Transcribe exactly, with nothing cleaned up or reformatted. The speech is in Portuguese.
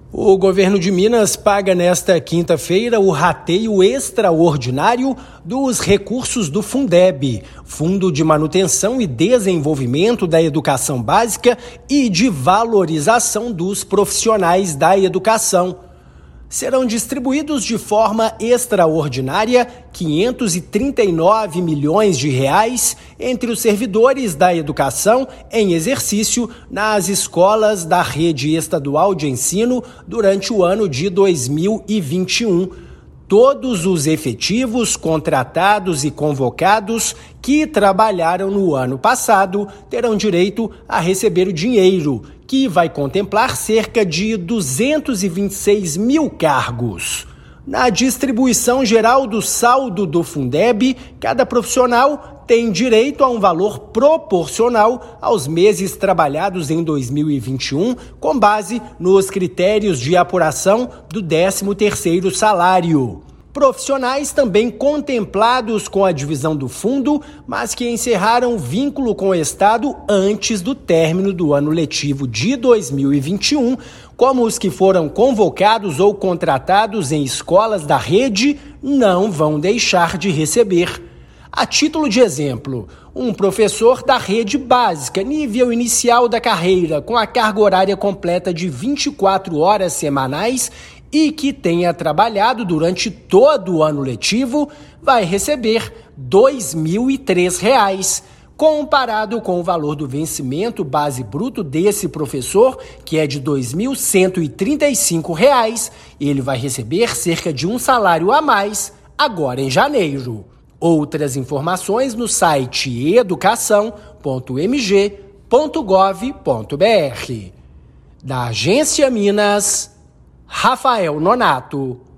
O governo de Minas paga nesta quinta-feira o rateio extraordinário dos recursos do Fundeb, Fundo de Manutenção e Desenvolvimento da Educação Básica e de Valorização dos Profissionais da Educação. Serão distribuídos de forma extraordinária quinhentos e trinta e nove milhões de reais entre os servidores da educação em exercício nas escolas da rede estadual de ensino durante o ano de dois mil e vinte e um. Todos os efetivos, contratados e convocados que trabalharam no ano passado terão direito a receber o dinheiro, que vai contemplar cerca de duzentos e vinte e seis mil cargos. Na distribuição geral do saldo do Fundeb, cada profissional tem direito a um valor proporcional aos meses trabalhados em dois mil e vinte e um, com base nos critérios de apuração do décimo terceiro salário. Profissionais também contemplados com a divisão do fundo, mas que encerraram vínculo com o Estado antes do término do ano letivo de dois mil e vinte e um, como os que foram convocados ou contratados em escolas da rede, não vão deixar de receber. A título de exemplo, um professor da rede básica, nível inicial da carreira, com a carga horária completa de vinte e quatro horas semanais e que tenha trabalhado durante todo o ano letivo, vai receber dois mil e três reais. Comparado com o valor do vencimento base bruto desse professor, que é de dois mil cento e trinta e cinco reais, ele vai receber cerca de um salário a mais agora em janeiro. Outras informações no site educação ponto m g ponto gov ponto b r. Da Agência Minas, Rafael Nonato.